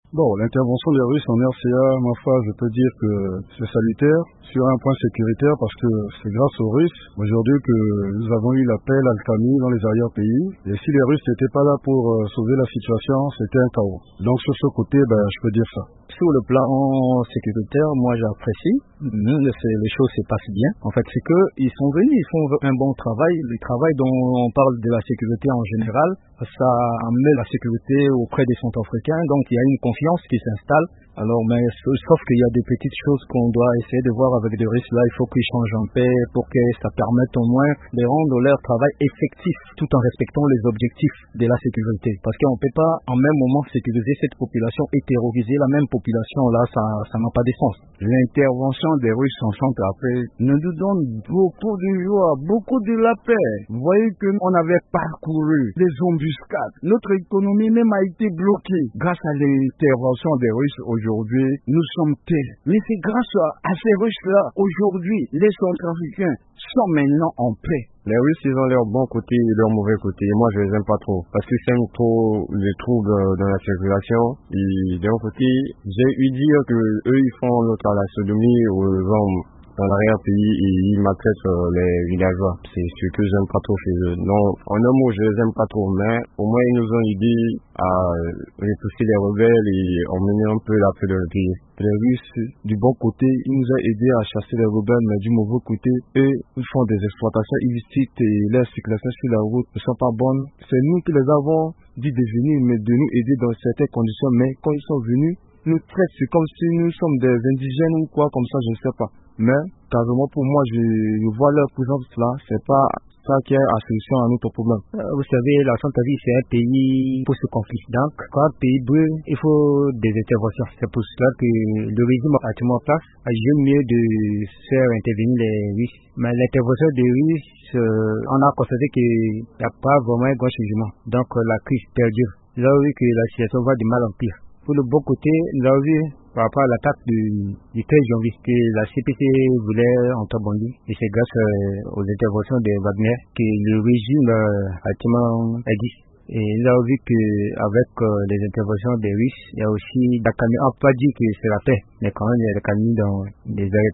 Bon, l'intervention des Russes en RCA, ma foi, je peux dire que c'est salutaire sur un point sécuritaire parce que c'est grâce aux Russes aujourd'hui que nous avons eu la paix, l'alchimie dans les arrière-pays. Et si les Russes n'étaient pas là pour sauver la situation, c'était un chaos. Donc sur ce côté, je peux dire ça. Sur le plan sécuritaire, moi j'apprécie. Les choses se passent bien. En fait, c'est qu'ils sont venus, ils font un bon travail. Le travail dont on parle de la sécurité en général, ça met la sécurité auprès des Centrafricains. Donc il y a une confiance qui s'installe. Alors, mais sauf qu'il y a des petites choses qu'on doit essayer de voir avec les Russes. Là, il faut qu'ils changent en paix pour que ça permette au moins de rendre leur travail effectif tout en respectant les objectifs de la sécurité. Parce qu'on ne peut pas en même moment sécuriser cette population et terroriser la même population. Là, ça n'a pas de sens. L'intervention des Russes en Centrafrique nous donne beaucoup de joie, beaucoup de la paix. Vous voyez qu'on avait parcouru des embuscades. Notre économie même a été bloquée grâce à l'intervention des Russes. Aujourd'hui, nous sommes tels. Mais c'est grâce à ces Russes-là, aujourd'hui, les Centrafricains sont maintenant en paix. Les Russes, ils ont leur bon côté et leur mauvais côté. Et moi, je les aime pas trop. Parce qu'ils sèment trop les troubles dans la circulation. Et d'un côté, j'ai eu dire que eux, ils font la sodomie aux hommes dans l'arrière-pays et ils maltraitent les villageois. C'est ce que j'aime pas trop chez eux. Non, en un mot, je les aime pas trop, mais au moins ils nous ont aidé à repousser les rebelles et emmener un peu la paix de notre pays. Les Russes, du bon côté, ils nous ont aidés à chasser les rebelles, mais du mauvais côté, eux, ils font des exploitations illicites et les circulations sur la route ne sont pas bonnes. C'est nous qui les avons dit de venir, mais de nous aider dans certaines conditions, mais quand ils sont venus, nous traitent, c'est comme si nous sommes des indigènes ou quoi, comme ça, je ne sais pas. Mais, carrément, pour moi, je vois leur présence là, c'est pas ça qui est la solution à notre problème. Vous savez, la Centrafrique, c'est un pays pour ce conflit. Donc, quand un pays brûle, il faut des interventions. C'est pour cela que le régime actuellement en place a jugé mieux de faire intervenir les Russes. Mais l'intervention des Russes, on a constaté qu'il n'y a pas vraiment un grand changement. Donc, la crise perdure. Là, oui, que la situation va de mal en pire. Pour le bon côté, là, oui, par rapport à l'attaque du 13 janvier que la CPC voulait entrebandir. Et c'est grâce aux interventions de Wagner que le régime actuellement existe. Et là, on vu qu'avec les interventions des Russes, il y a aussi la Camille. On ne peut pas dire que c'est la paix, mais quand même, il y a la Camille dans les arrêts